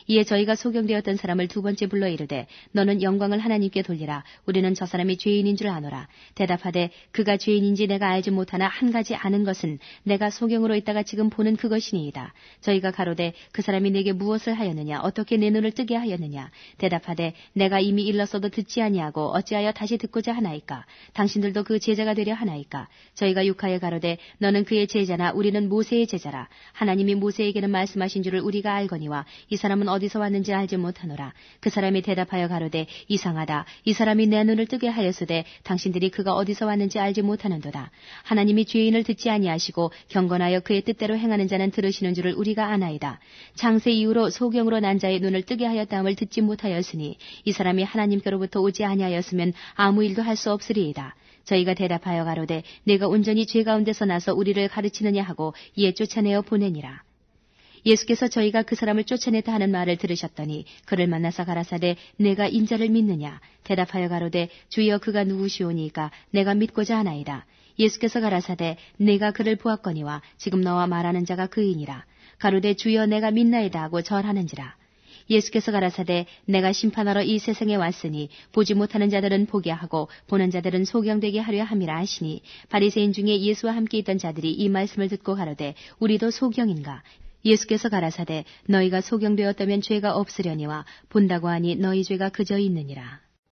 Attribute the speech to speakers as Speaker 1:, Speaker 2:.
Speaker 1: 이에 저희가 소경되었던 사람을 두 번째 불러 이르되 너는 영광을 하나님께 돌리라. 우리는 저 사람이 죄인인 줄 아노라. 대답하되 그가 죄인인지 내가 알지 못하나 한 가지 아는 것은 내가 소경으로 있다가 지금 보는 그것이니이다. 저희가 가로되 그 사람이 내게 무엇을 하였느냐? 어떻게 내 눈을 뜨게 하였느냐? 대답하되 내가 이미 일렀어도 듣지 아니하고 어찌하여 다시 듣고자 하나이까? 당신들도 그 제자가 되려 하나이까? 저희가 육하여 가로되 너는 그의 제자나 우리는 모세의 제자라. 하나님이 모세에게는 말씀하신 줄을 우리가 알거니와 이 사람은 어디서 왔는지 알지 못하노라. 그 사람이 대답하여 가로되 이상하다. 이 사람이 내 눈을 뜨게 하였으되 당신들이 그가 어디서 왔는지 알지 못하는도다. 하나님이 죄인을 듣지 아니하시고 경건하여 그의 뜻대로 행하는 자는 들으시는 줄을 우리가 아나이다. 창세 이후로 소경으로 난 자의 눈을 뜨게 하였다함을 듣지 못하였으니 이 사람이 하나님께로부터 오지 아니하였으면 아무 일도 할 수 없으리이다. 저희가 대답하여 가로되 내가 온전히 죄 가운데서 나서 우리를 가르치느냐 하고 이에 쫓아내어 보내니라. 예수께서 저희가 그 사람을 쫓아냈다 하는 말을 들으셨더니 그를 만나서 가라사대 내가 인자를 믿느냐? 대답하여 가로되 주여 그가 누구시오니까 내가 믿고자 하나이다. 예수께서 가라사대 내가 그를 보았거니와 지금 너와 말하는 자가 그이니라. 가로되 주여 내가 믿나이다 하고 절하는지라. 예수께서 가라사대 내가 심판하러 이 세상에 왔으니 보지 못하는 자들은 보게 하고 보는 자들은 소경되게 하려 함이라 하시니 바리새인 중에 예수와 함께 있던 자들이 이 말씀을 듣고 가로되 우리도 소경인가? 예수께서 가라사대 너희가 소경되었다면 죄가 없으려니와 본다고 하니 너희 죄가 그저 있느니라.